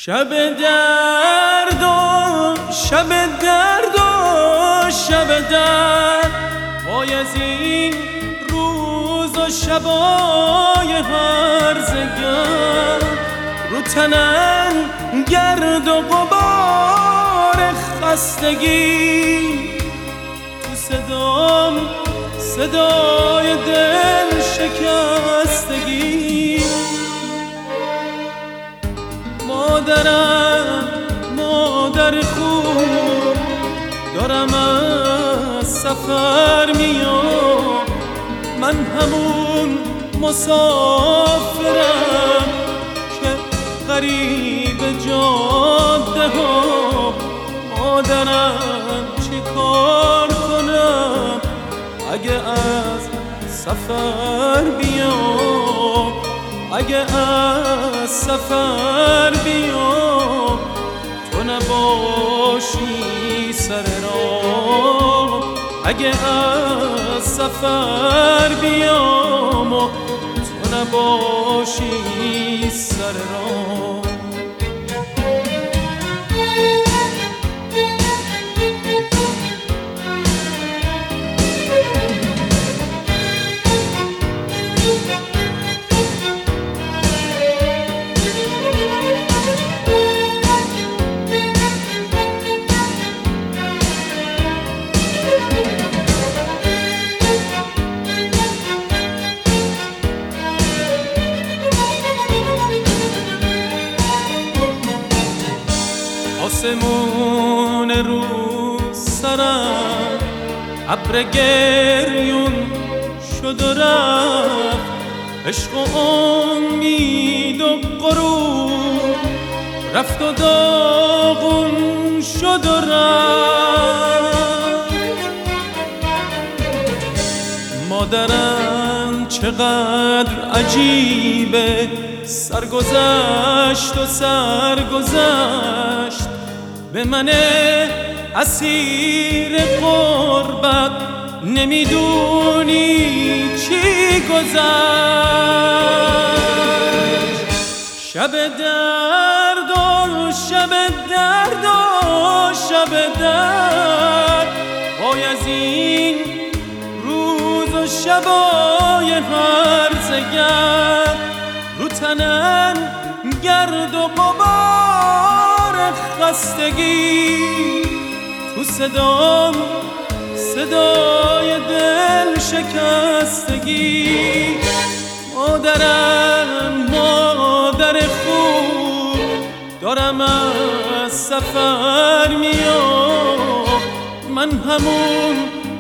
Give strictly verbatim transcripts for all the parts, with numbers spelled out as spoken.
شب درد و شب درد و شب درد، وای از این روز و شبای هرزگرد، رو تنم گرد و غبار خستگی، تو صدام صدای دل شکستگی. مادرم مادر خوب، دارم از سفر میام، من همون مسافرم که غریب جاده ها. مادرم چی کار کنم اگه از سفر بیام، اگه از سفر بیام، تو نباشی سر راه. اگه از سفر بیام و تو نباشی سر راه. آسمون رو سرم ابر گریون شد و رفت، عشق و امید و غرور رفت و داغون شد و رفت. مادرم چقدر عجیبه، سرگذشت و سرگذشت، به من اسیر غربت نمیدونی چی گذشت. شب درد و شب درد و شب درد، وای از این روز و شبای هرزگرد، رو تنم گرد و غبار خستگی، تو صدام صدای دل شکستگی. مادرم مادر خوب، دارم از سفر میام، من همون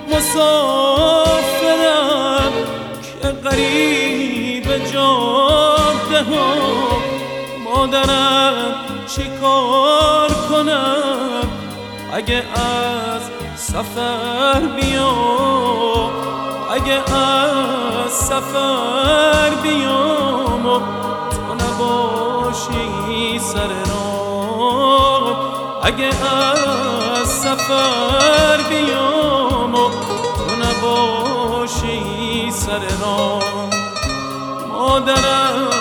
مسافرم که غریب جاده ها. مادرم چی کار کنم اگه از سفر بیام، اگه از سفر بیام و تو نباشی سر راه. اگه از سفر بیام و تو نباشی سر راه. مادرم